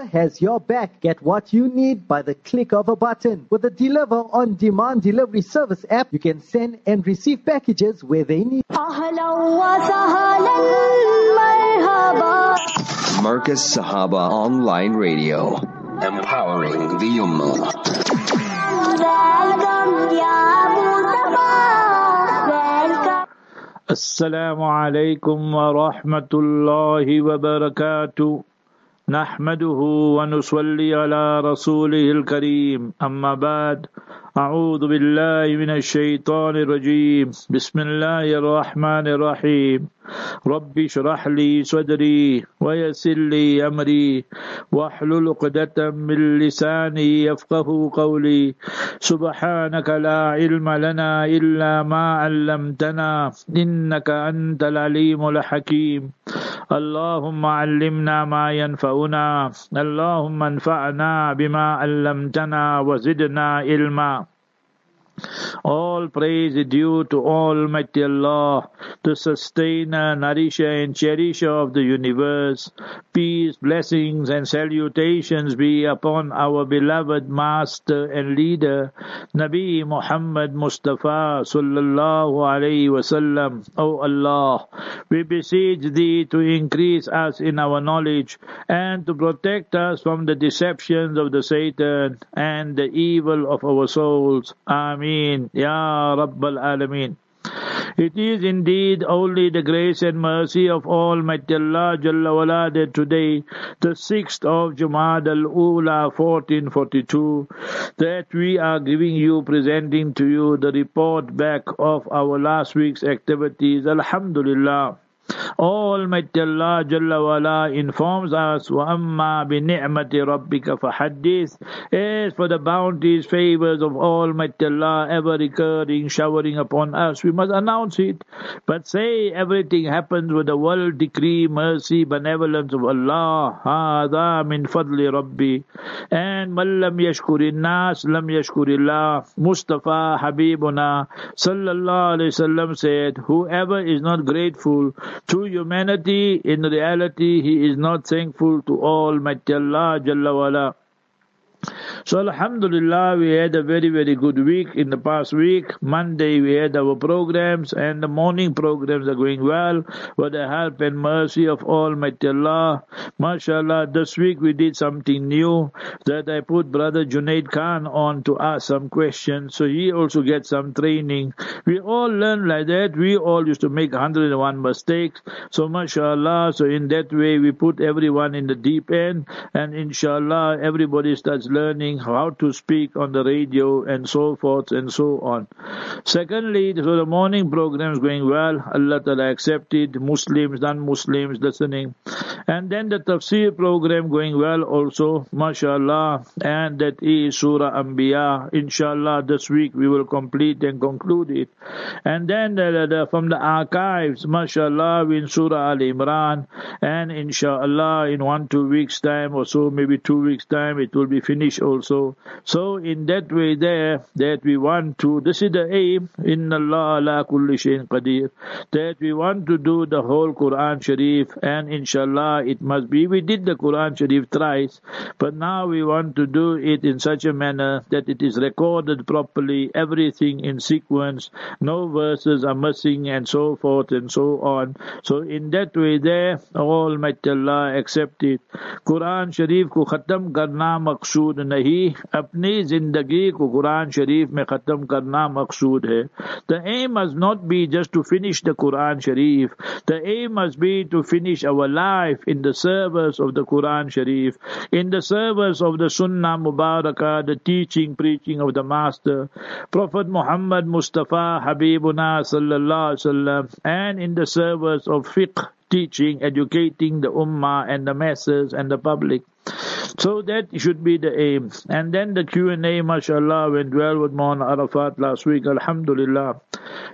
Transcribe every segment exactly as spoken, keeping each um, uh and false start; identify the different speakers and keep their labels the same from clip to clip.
Speaker 1: has your back. Get what you need by the click of a button. With the Deliver on Demand delivery service app, you can send and receive packages where they need.
Speaker 2: Marcus Sahaba Online Radio, empowering the Ummah.
Speaker 3: Assalamu alaikum wa rahmatullahi wa barakatuh. نحمده ونصلي على رسوله الكريم أما بعد أعوذ بالله من الشيطان الرجيم بسم الله الرحمن الرحيم رب اشرح لي صدري ويسر لي أمري واحلل عقدة من لساني يفقه قولي سبحانك لا علم لنا إلا ما علمتنا إنك أنت العليم الحكيم اللهم علمنا ما ينفعنا اللهم انفعنا بما علمتنا وزدنا علما. All praise is due to Almighty Allah, the sustainer, nourisher and cherisher of the universe. Peace, blessings and salutations be upon our beloved master and leader, Nabi Muhammad Mustafa sallallahu alayhi wasallam. O Allah, we beseech Thee to increase us in our knowledge and to protect us from the deceptions of the Satan and the evil of our souls. Ameen. Ya Rabbal Alameen. It is indeed only the grace and mercy of Almighty Allah Jalla wala that today, the sixth of Jumad al-Ula fourteen forty-two, that we are giving you, presenting to you the report back of our last week's activities. Alhamdulillah. Almighty Allah Jalla wala informs us, وَأَمَّا بِنِعْمَةِ رَبِّكَ فَحَدِّثْ. As for the bounties, favors of Almighty Allah ever recurring, showering upon us, we must announce it. But say everything happens with the world decree, mercy, benevolence of Allah. هَذَا مِنْ فَضْلِ رَبِّي. And مَنْ لَمْ يَشْكُرِ النَّاسِ لَمْ يَشْكُرِ اللَّهِ. Mustafa Habibuna Sallallahu Alaihi Wasallam said, whoever is not grateful to humanity, in reality he is not thankful to Almighty Allah Jalla wala. So Alhamdulillah, we had a very very good week in the past week. Monday we had our programs and the morning programs are going well with the help and mercy of Almighty Allah. MashaAllah, this week we did something new, that I put Brother Junaid Khan on to ask some questions, so he also gets some training. We all learn like that. We all used to make one hundred and one mistakes, so MashaAllah, so in that way we put everyone in the deep end, and inshallah everybody starts learning how to speak on the radio and so forth and so on. Secondly, so the morning program is going well. Allah Ta'ala accepted, Muslims, non-Muslims listening. And then the tafsir program going well also, mashallah, and that is Surah Anbiya. Inshallah, this week we will complete and conclude it. And then the, the, from the archives, mashallah, in Surah Al Imran, and inshallah, in one, two weeks time or so, maybe two weeks time, it will be finished also. So in that way there, that we want to, this is the aim, Inna Allah ala kulli shayin qadir, that we want to do the whole Quran Sharif, and inshallah it must be, we did the Quran Sharif thrice, but now we want to do it in such a manner that it is recorded properly, everything in sequence, no verses are missing and so forth and so on. So in that way there, Almighty Allah accept it. Quran Sharif ko khatam karna maqsood nahi, apni zindagi ko Quran Sharif mein khatam karna maqsood hai. The aim must not be just to finish the Quran Sharif. The aim must be to finish our life in the service of the Quran Sharif, in the service of the Sunnah Mubarakah, the teaching, preaching of the Master, Prophet Muhammad Mustafa Habibuna Sallallahu Alaihi Wasallam, and in the service of fiqh, teaching, educating the Ummah and the masses and the public. So that should be the aim. And then the Q and A, mashallah, went well with Maulana Arafat last week, alhamdulillah.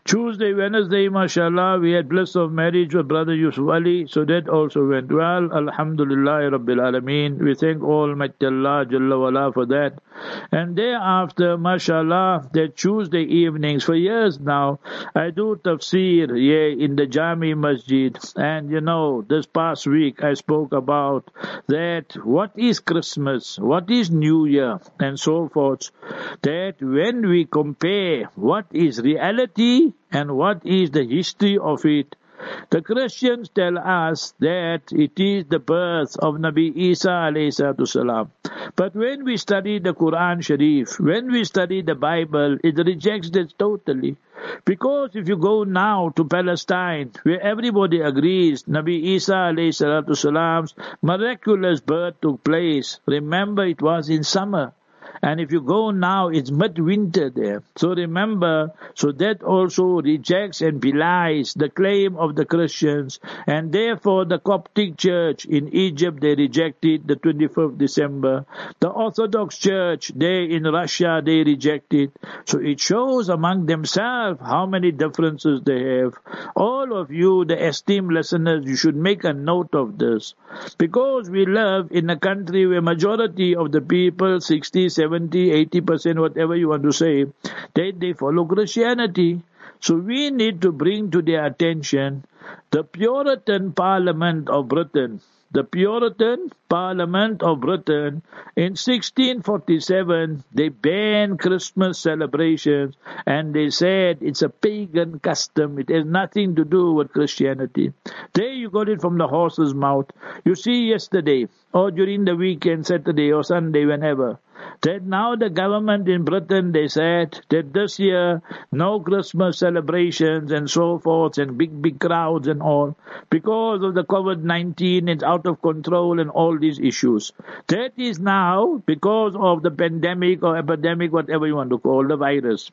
Speaker 3: Tuesday, Wednesday, mashallah, we had bliss of marriage with Brother Yusuf Ali, so that also went well. Alhamdulillah Rabbil Alameen. We thank Almighty Allah Jalla wala for that. And thereafter, mashallah, that Tuesday evenings, for years now, I do tafsir yeah, in the Jami Masjid. And you know, this past week I spoke about that what is Christmas, what is New Year, and so forth. That when we compare what is reality and what is the history of it, the Christians tell us that it is the birth of Nabi Isa alayhi salatu salam. But when we study the Quran Sharif, when we study the Bible, it rejects that totally. Because if you go now to Palestine, where everybody agrees Nabi Isa alayhi salatu salam's miraculous birth took place, remember it was in summer. And if you go now, it's mid-winter there. So remember, so that also rejects and belies the claim of the Christians. And therefore, the Coptic Church in Egypt, they rejected the twenty-fifth of December. The Orthodox Church there in Russia, they rejected. So it shows among themselves how many differences they have. All of you, the esteemed listeners, you should make a note of this. Because we live in a country where majority of the people, sixty, seventy, eighty percent, whatever you want to say, they, they follow Christianity. So we need to bring to their attention the Puritan Parliament of Britain. The Puritan Parliament of Britain in sixteen forty-seven, they banned Christmas celebrations and they said it's a pagan custom. It has nothing to do with Christianity. There you got it from the horse's mouth. You see yesterday or during the weekend, Saturday or Sunday, whenever, that now the government in Britain, they said that this year, no Christmas celebrations and so forth and big, big crowds and all. Because of the COVID nineteen, it's out of control and all these issues. That is now because of the pandemic or epidemic, whatever you want to call the virus.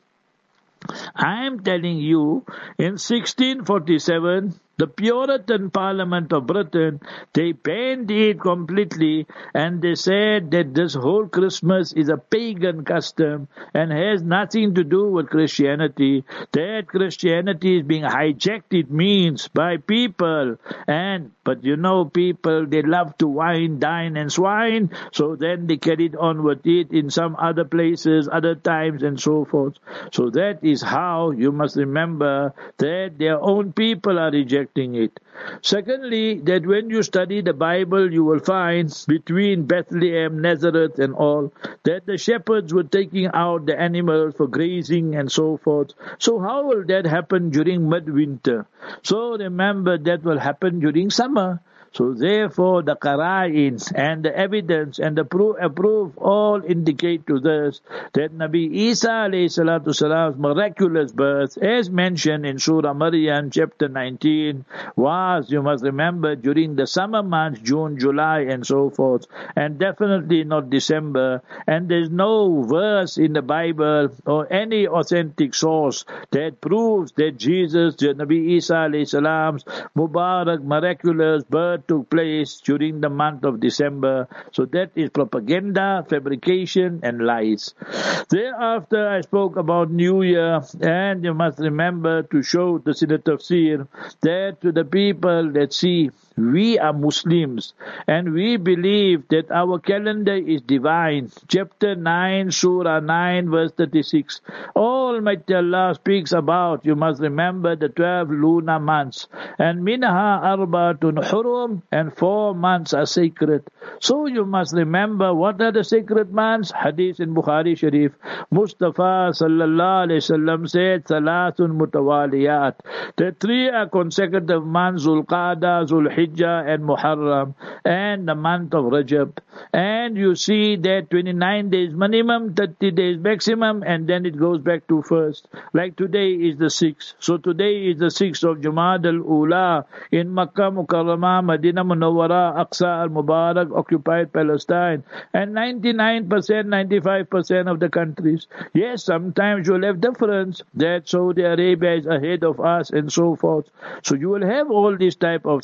Speaker 3: I am telling you, in sixteen forty-seven, the Puritan Parliament of Britain, they banned it completely and they said that this whole Christmas is a pagan custom and has nothing to do with Christianity. That Christianity is being hijacked, it means, by people. And, but you know, people, they love to wine, dine and swine, so then they carried on with it in some other places, other times and so forth. So that is how you must remember that their own people are rejecting it. Secondly, that when you study the Bible, you will find between Bethlehem, Nazareth and all, that the shepherds were taking out the animals for grazing and so forth. So how will that happen during midwinter? So remember, that will happen during summer. So therefore, the qara'ins and the evidence and the proof, proof all indicate to this that Nabi Isa alayhi salatu salam's miraculous birth, as mentioned in Surah Maryam chapter nineteen, was, you must remember, during the summer months, June, July and so forth, and definitely not December. And there's no verse in the Bible or any authentic source that proves that Jesus, Nabi Isa alayhi salam's Mubarak, miraculous birth took place during the month of December. So that is propaganda, fabrication and lies. Thereafter I spoke about New Year, and you must remember to show the Siddha Tafsir that to the people that see we are Muslims and we believe that our calendar is divine. Chapter nine, Surah nine, verse thirty-six. Almighty Allah speaks about, you must remember, the twelve lunar months. And minha arbatun hurum, and four months are sacred. So you must remember, what are the sacred months? Hadith in Bukhari Sharif. Mustafa sallallahu alayhi wasallam said, Salasun mutawaliyat. The three are consecutive months, Zulqa'dah, Zulhijjah, and Muharram, and the month of Rajab. And you see that twenty-nine days minimum, thirty days maximum, and then it goes back to first. Like today is the sixth. So today is the sixth of Jumad al-Ula in Makkah Mukarramah, Medina Munawwara, Aqsa al-Mubarak, occupied Palestine, and ninety-nine percent, ninety-five percent of the countries. Yes, sometimes you'll have difference that Saudi Arabia is ahead of us and so forth. So you will have all these type of things.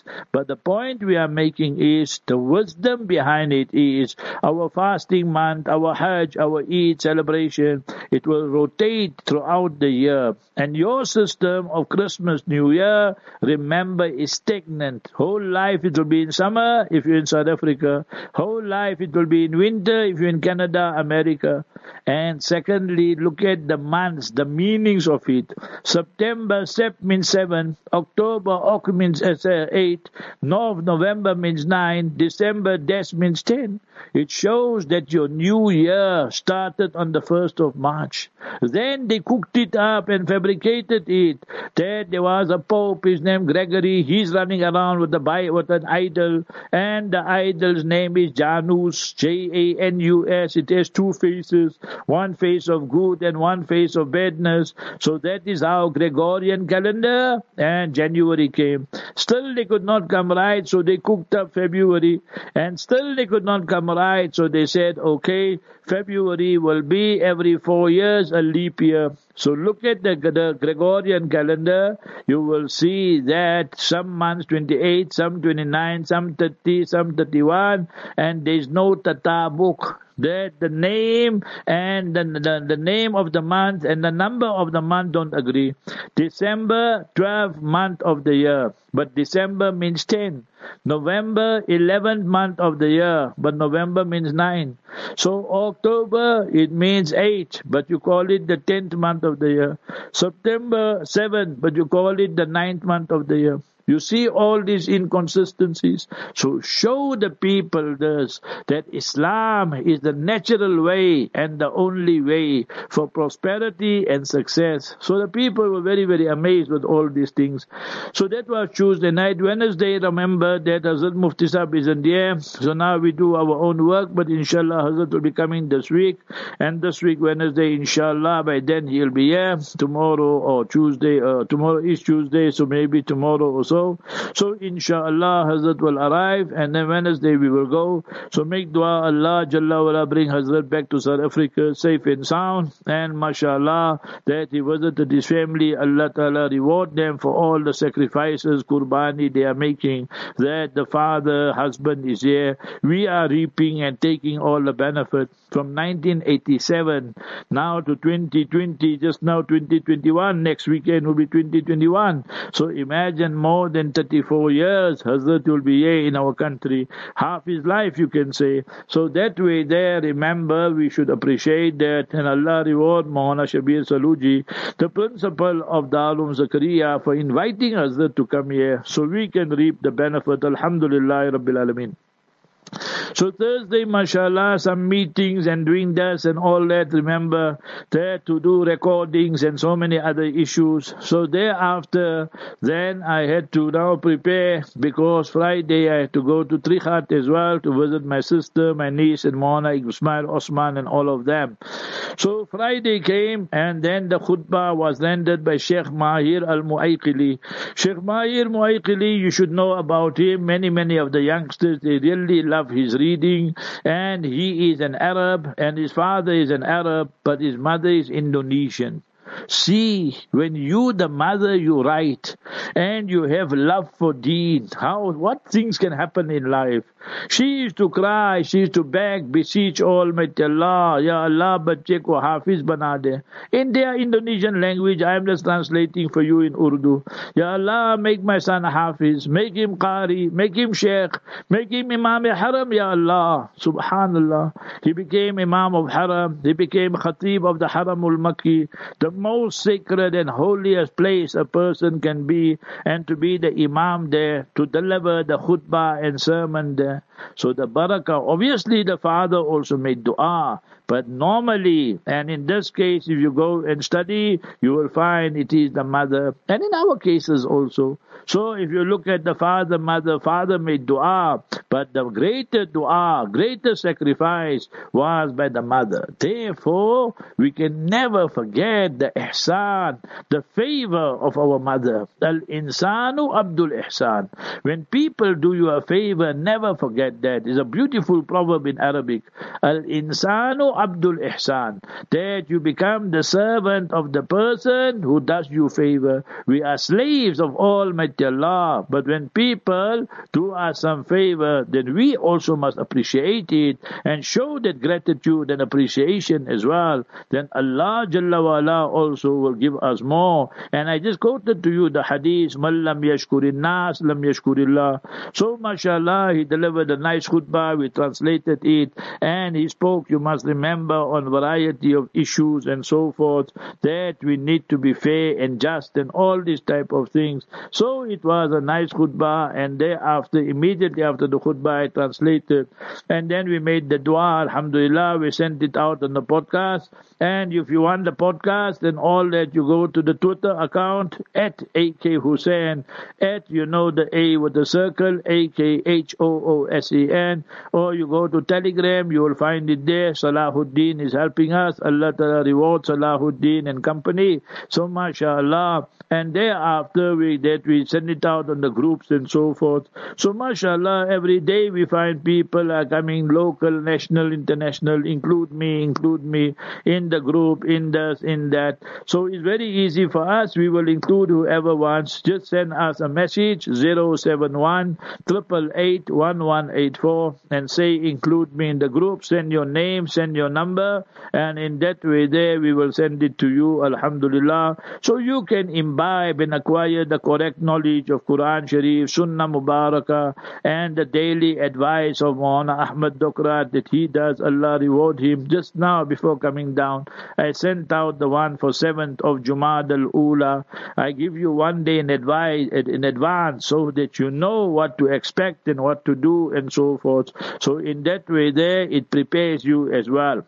Speaker 3: But the point we are making is the wisdom behind it is our fasting month, our Hajj, our Eid celebration, it will rotate throughout the year. And your system of Christmas, New Year, remember, is stagnant. Whole life it will be in summer if you're in South Africa. Whole life it will be in winter if you're in Canada, America. And secondly, look at the months, the meanings of it. September, Sep means seven. October, Ok means uh, eight. Nov, November means nine. December, Des means ten. It shows that your new year started on the first of March. Then they cooked it up and fabricated it. That there was a pope, his name Gregory. He's running around with the with an idol, and the idol's name is Janus, J A N U S. It has two faces, one face of good and one face of badness. So that is how Gregorian calendar and January came. Still they could not come right, so they cooked up February, and still they could not come right, so they said, okay, February will be every four years a leap year. So look at the, the Gregorian calendar, you will see that some months twenty-eight, some twenty-nine, some thirty, some thirty-one, and there is no tatabuk. That the name and the, the, the name of the month and the number of the month don't agree. December, twelfth month of the year, but December means ten. November, eleventh month of the year, but November means nine. So October, it means eight, but you call it the tenth month of the year. September, seventh, but you call it the ninth month of the year. You see all these inconsistencies. So show the people this, that Islam is the natural way and the only way for prosperity and success. So the people were very, very amazed with all these things. So that was Tuesday night. Wednesday, remember that Hazrat Mufti Sahib isn't there. So now we do our own work, but inshallah Hazrat will be coming this week. And this week, Wednesday, inshallah, by then he'll be here. Tomorrow or Tuesday, uh, tomorrow is Tuesday, so maybe tomorrow or so. So inshallah Hazrat will arrive, and then Wednesday we will go. So make dua, Allah Jalla wala bring Hazrat back to South Africa safe and sound, and mashallah that he visited his family. Allah Ta'ala reward them for all the sacrifices, qurbani they are making, that the father, husband is here. We are reaping and taking all the benefit from nineteen eighty-seven now to twenty twenty, just now twenty twenty-one, next weekend will be twenty twenty-one. So imagine more than thirty-four years Hazrat will be here in our country, half his life you can say. So that way there, remember, we should appreciate that, and Allah reward Maulana Shabir Saluji, the principal of Darul Zakaria, for inviting Hazrat to come here so we can reap the benefit. Alhamdulillah Rabbil Alameen. So Thursday, mashallah, some meetings and doing this and all that. Remember, there to do recordings and so many other issues. So thereafter, then I had to now prepare, because Friday I had to go to Trichat as well to visit my sister, my niece, and Mona, Ismail, Osman, and all of them. So Friday came, and then the khutbah was rendered by Sheikh Mahir Al-Mu'ayqili. Sheikh Mahir Mu'ayqili, you should know about him. Many, many of the youngsters, they really love his reading, and he is an Arab, and his father is an Arab, but his mother is Indonesian. See, when you, the mother, you write, and you have love for deen, how, what things can happen in life. She used to cry, she used to beg, beseech Almighty Allah, Ya Allah, bachche ko hafiz bana de. In their Indonesian language, I am just translating for you in Urdu. Ya Allah, make my son hafiz, make him qari, make him sheikh, make him imam haram, Ya Allah. Subhanallah. He became imam of haram, he became khatib of the Haramul Makki, the most sacred and holiest place a person can be, and to be the imam there, to deliver the khutbah and sermon there. So the barakah, obviously the father also made dua, but normally, and in this case, if you go and study, you will find it is the mother, and in our cases also. So if you look at the father, mother, father made dua, but the greater dua, greater sacrifice was by the mother. Therefore, we can never forget the ihsan, the favor of our mother. Al-insanu abdul ihsan. When people do you a favor, never forget that that is a beautiful proverb in Arabic. Al-insanu abdul ihsan. That you become the servant of the person who does you favor. We are slaves of Almighty Allah. But when people do us some favor, then we also must appreciate it and show that gratitude and appreciation as well. Then Allah Jalla wa Ala also will give us more. And I just quoted to you the hadith, Man lam yashkurin nas, lam yashkurillah. So mashallah, he delivered a nice khutbah, we translated it, and he spoke, you must remember, on variety of issues and so forth, that we need to be fair and just and all these type of things. So it was a nice khutbah, and thereafter, immediately after the khutbah, I translated, and then we made the dua, alhamdulillah, we sent it out on the podcast. And if you want the podcast, then all that you go to the Twitter account at A K Hussein, at, you know, the A with the circle, A K H O O S E N, or you go to Telegram, you will find it there. Salahuddin is helping us. Allah Ta'ala reward Salahuddin and company. So mashallah. And thereafter we that we send it out on the groups and so forth. So mashallah, every day we find people are coming, local, national, international, include me, include me in the group, in this, in that. So it's very easy for us. We will include whoever wants. Just send us a message, zero seven one, eight eight eight, one one eight four, and say include me in the group. Send your name, send your number, and in that way there we will send it to you, alhamdulillah. So you can imbibe and acquire the correct knowledge of Quran Sharif, Sunnah Mubarakah, and the daily advice of Maulana Ahmad Dokrat that he does. Allah reward him. Just now before coming down, I sent out the one for seventh of Jumad al-Ula. I give you one day in advice in advance so that you know what to expect and what to do and so forth. So in that way there, it prepares you as well.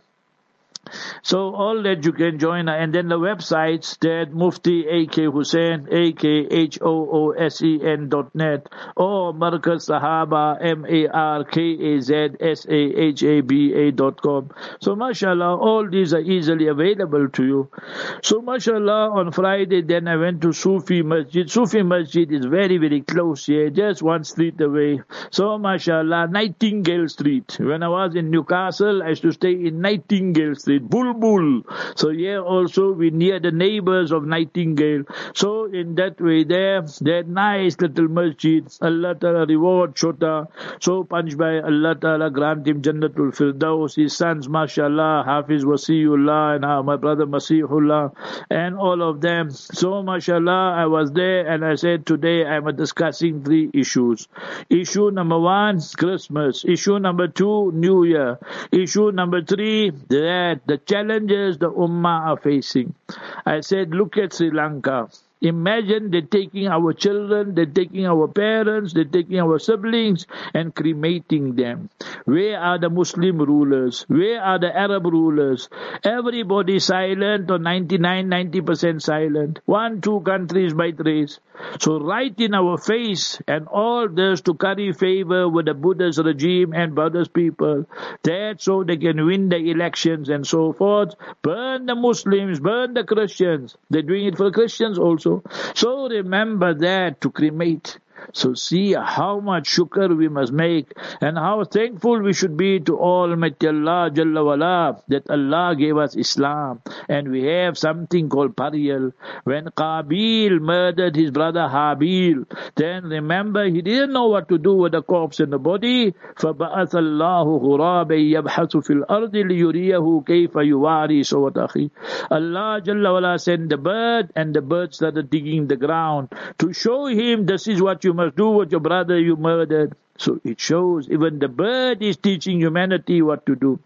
Speaker 3: So all that you can join, and then the websites that Mufti A K Hussein, A K H O O S E N dot net, or Markaz Sahaba, M A R K A Z S A H A B A dot com. So mashallah, all these are easily available to you. So mashallah, on Friday then I went to Sufi Masjid. Sufi Masjid is very very close here, just one street away. So mashallah, Nightingale Street. When I was in Newcastle, I used to stay in Nightingale Street, Bulbul. So here also we near the neighbors of Nightingale. So in that way there, that nice little masjid, Allah Ta'ala reward Chota. So Panchbhai, Allah Ta'ala grant him Jannatul Firdaus. His sons, mashallah, Hafiz Wasiullah and uh, my brother Masihullah and all of them. So mashallah, I was there and I said today I am discussing three issues. Issue number one, Christmas. Issue number two, New Year. Issue number three, that the challenges the Ummah are facing. I said, look at Sri Lanka. Imagine they're taking our children, they're taking our parents, they're taking our siblings and cremating them. Where are the Muslim rulers? Where are the Arab rulers? Everybody silent or ninety-nine, ninety percent silent. One, two countries by race. So right in our face, and all this to curry favor with the Buddha's regime and Buddha's people. That so they can win the elections and so forth. Burn the Muslims, burn the Christians. They're doing it for Christians also. So remember that, to cremate. So see how much shukr we must make and how thankful we should be to Almighty Allah Jalla wala that Allah gave us Islam, and we have something called burial. When Qabil murdered his brother Habil, then remember he didn't know what to do with the corpse and the body. فَبَعَثَ اللَّهُ غُرَابًا يَبْحَثُ فِي الْأَرْضِ لِيُرِيَهُ كَيْفَ يُوَارِي سَوْءَةَ أَخِيهِ. Allah Jalla wala sent the bird, and the bird started digging the ground to show him this is what you You must do what your brother you murdered. So it shows even the bird is teaching humanity what to do.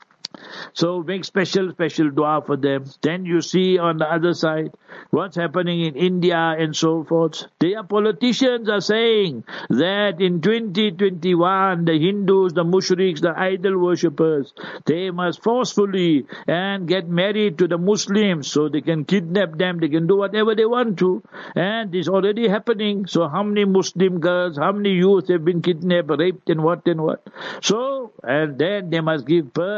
Speaker 3: So make special, special dua for them. Then you see on the other side what's happening in India and so forth. Their politicians are saying that in twenty twenty-one, the Hindus, the mushriks, the idol worshippers, they must forcefully and get married to the Muslims so they can kidnap them, they can do whatever they want to. And it's already happening. So how many Muslim girls, how many youth have been kidnapped, raped and what and what. So, and then they must give birth to Hindus.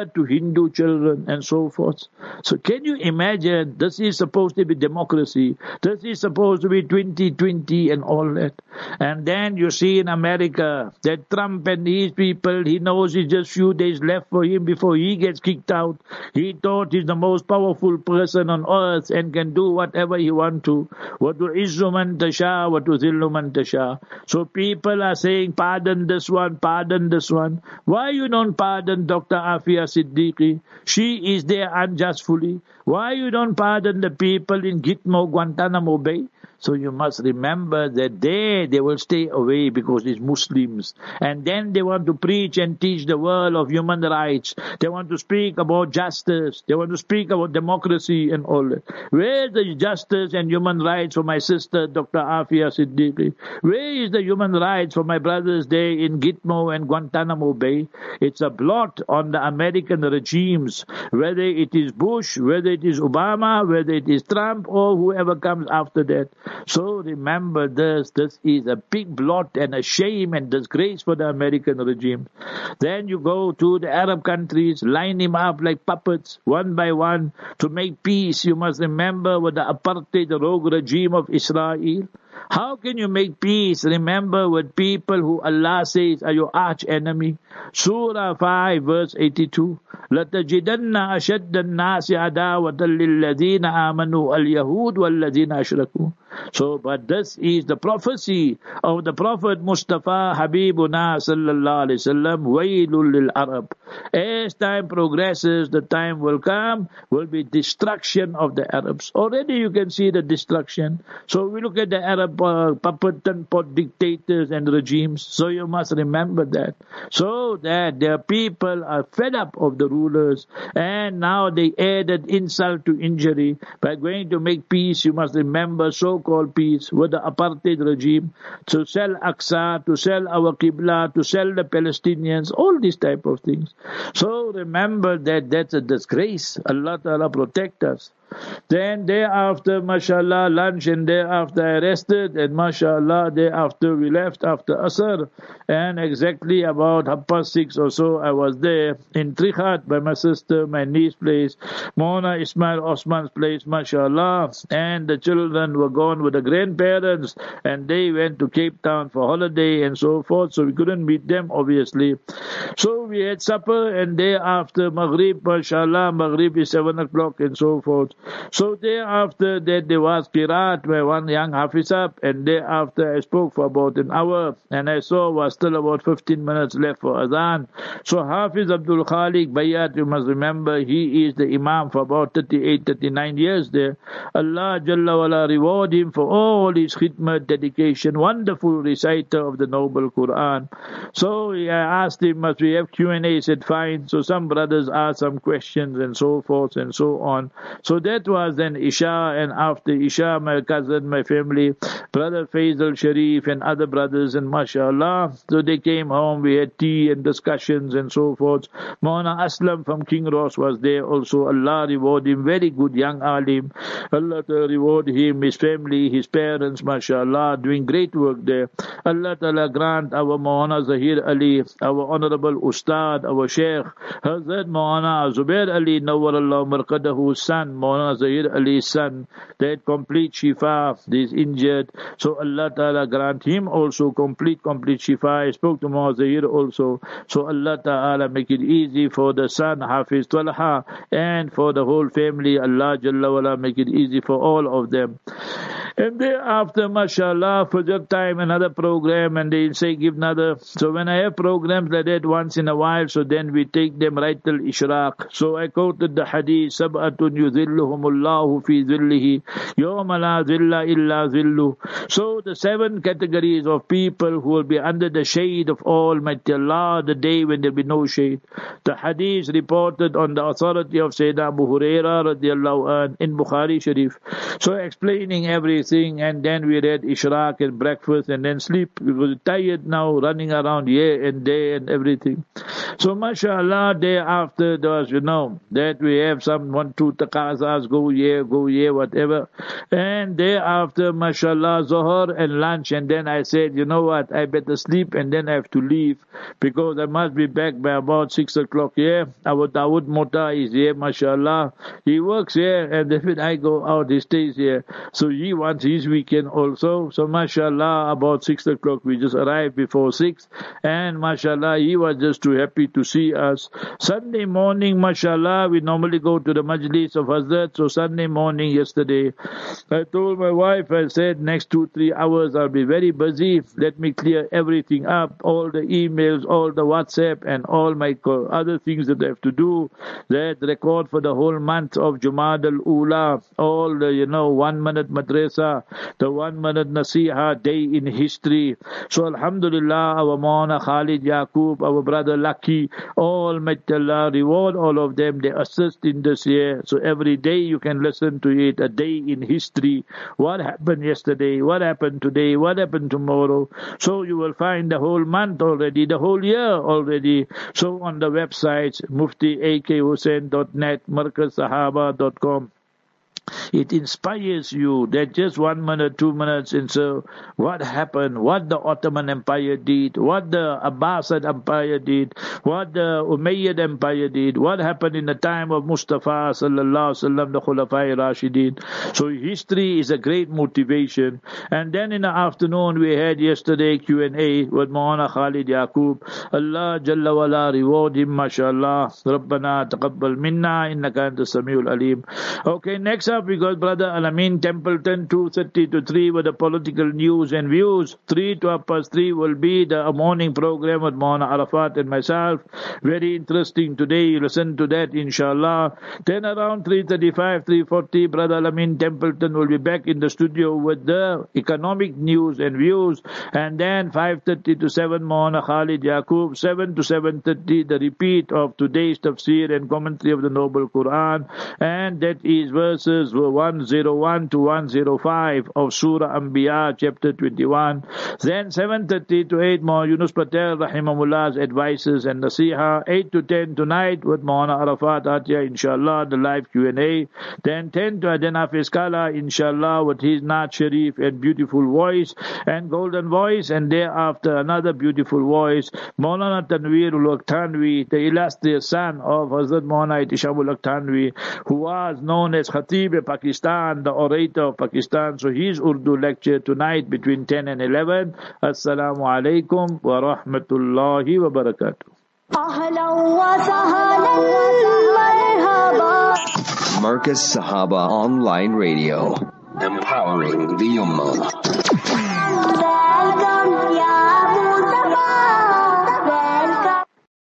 Speaker 3: Hindu children and so forth. So can you imagine, this is supposed to be democracy, this is supposed to be twenty twenty and all that. And then you see in America that Trump and his people, he knows it's just few days left for him before he gets kicked out. He thought he's the most powerful person on earth and can do whatever he wants to. وَتُعِزُّ مَنْ تَشَاءُ وَتُذِلُّ مَنْ تَشَاءُ. So people are saying, pardon this one, pardon this one. Why you don't pardon Doctor Afia Siddiqui? She is there unjustly. Why you don't pardon the people in Gitmo, Guantanamo Bay? So you must remember that there they will stay away because it's Muslims. And then they want to preach and teach the world of human rights. They want to speak about justice. They want to speak about democracy and all that. Where is the justice and human rights for my sister, Doctor Afia Siddiqui? Where is the human rights for my brothers there in Gitmo and Guantanamo Bay? It's a blot on the American regimes, whether it is Bush, whether it is Obama, whether it is Trump, or whoever comes after that. So remember this, this is a big blot and a shame and disgrace for the American regime. Then you go to the Arab countries, line him up like puppets, one by one, to make peace. You must remember with the apartheid rogue regime of Israel. How can you make peace? Remember with people who Allah says are your arch enemy. Surah five verse eighty-two. لَتَجِدَنَّ أَشَدَّ النَّاسِ عَدَاوَةً لِلَّذِينَ آمَنُوا الْيَهُودُ وَالَّذِينَ أَشْرَكُوا. So, but this is the prophecy of the Prophet Mustafa Habibuna sallallahu alayhi wasallam, wailul lil Arab. As time progresses, the time will come, will be destruction of the Arabs. Already you can see the destruction. So we look at the Arab uh, puppet and pot dictators and regimes. So you must remember that. So that their people are fed up of the rulers, and now they added insult to injury by going to make peace. You must remember so-called peace with the apartheid regime, to sell Aqsa, to sell our Qibla, to sell the Palestinians, all these type of things. So remember that that's a disgrace. Allah Ta'ala protect us. Then thereafter, mashallah, lunch, and thereafter I rested, and mashallah, thereafter we left after Asr, and exactly about half past six or so I was there in Trichat by my sister, my niece's place, Mona Ismail Osman's place, mashallah, and the children were gone with the grandparents, and they went to Cape Town for holiday and so forth, so we couldn't meet them obviously. So we had supper, and thereafter Maghrib, mashallah, Maghrib is seven o'clock and so forth. So thereafter that there was Qiraat by one young Hafizab, and thereafter I spoke for about an hour, and I saw was still about fifteen minutes left for Adhan. So Hafiz Abdul Khaliq Bayat, you must remember, he is the Imam for about thirty-eight, thirty-nine years there. Allah Jalla wala reward him for all his khidmat, dedication, wonderful reciter of the noble Quran. So I asked him, must we have Q and A? He said fine. So some brothers asked some questions and so forth and so on. So that was then Isha, and after Isha, my cousin, my family, brother Faisal Sharif and other brothers, and mashallah, so they came home, we had tea and discussions and so forth. Maulana Aslam from King Ross was there also. Allah reward him, very good young alim. Allah Ta'ala reward him, his family, his parents, mashallah, doing great work there. Allah Ta'ala grant our Maulana Zahir Ali, our honorable Ustad, our Sheikh, Hazrat Maulana Zubair Ali Nawwarallahu Marqadahu's son, Maulana Zahir Ali's son, that complete shifa, he is injured. So Allah Ta'ala grant him also complete, complete shifa. I spoke to Maulana Zahir also. So Allah Ta'ala make it easy for the son, Hafiz Talha, and for the whole family. Allah Jalla wala make it easy for all of them. And thereafter, mashallah, Fajr time, another program, and they say give another. So when I have programs like that once in a while, so then we take them right till Ishraq. So I quoted the hadith, Sab'atun yuzilluhumullahu fi zillihi, yawma la zilla illa zillu. So the seven categories of people who will be under the shade of Almighty Allah, the day when there will be no shade. The hadith reported on the authority of Sayyidina Abu Hurairah radiallahu anh in Bukhari Sharif. So explaining every everything, and then we read Ishraq and breakfast, and then sleep. We were tired now, running around here and there and everything. So, mashallah, day after, there was, you know, that we have some one, two taqazas, go here, go here, whatever. And day after, mashallah, Zohar and lunch. And then I said, you know what, I better sleep, and then I have to leave, because I must be back by about six o'clock here. Our Dawood Mota is here, mashallah. He works here, and then when I go out, he stays here. So he wants his weekend also. So, mashallah, about six o'clock, we just arrived before six. And mashallah, he was just too happy to see us. Sunday morning, mashallah, we normally go to the majlis of Hazrat. So Sunday morning yesterday, I told my wife, I said, next two, three hours I'll be very busy. Let me clear everything up, all the emails, all the WhatsApp, and all my other things that I have to do. That record for the whole month of Jumad al-Ula, all the, you know, one minute madrasa, the one minute nasiha, day in history. So alhamdulillah, our Maulana Khalid Yaqub, our brother Lucky, all may Allah reward all of them. They assist in this year. So every day you can listen to it, a day in history. What happened yesterday? What happened today? What happened tomorrow? So you will find the whole month already, the whole year already. So on the websites, mufti a k hussain dot net, markaz sahaba dot com. It inspires you that just one minute, two minutes, and so what happened, what the Ottoman Empire did, what the Abbasid Empire did, what the Umayyad Empire did, what happened in the time of Mustafa sallallahu alaihi wasallam, the Khulafai Rashidin. So history is a great motivation. And then in the afternoon we had yesterday Q and A with Maulana Khalid Yaqub. Allah Jalla wala reward him, mashallah. Rabbana taqabbal minna innaka anta samiul alim. Okay, next up we got Brother Alamin Templeton, two thirty to three with the political news and views. three to half past three will be the morning program with Maulana Arafat and myself. Very interesting today. You listen to that, inshallah. Then around three thirty-five, three forty, Brother Alamin Templeton will be back in the studio with the economic news and views. And then five thirty to seven, Maulana Khalid Yaqub. seven to seven thirty, the repeat of today's tafsir and commentary of the Noble Quran. And that is verses one oh one to one oh five of Surah Anbiya, chapter twenty-one. Then seven thirty to eight, Maulana Yunus Patel, Rahimahullah's advices and nasiha. eight to ten tonight with Maulana Arafat Atiyah, inshallah, the live Q and A. Then ten to Adhan Hafiz Kala, inshallah, with his Naat Sharif and beautiful voice and golden voice. And thereafter, another beautiful voice, Maulana Tanveer ul Haq Thanvi, the illustrious son of Hazrat Maulana Ihtisham ul Haq Thanvi, who was known as Khatib Pakistan, the orator of Pakistan. So his Urdu lecture tonight between ten and eleven. Assalamu alaikum wa rahmatullahi wa barakatuh.
Speaker 2: Markaz Sahaba Online Radio, empowering the Ummah.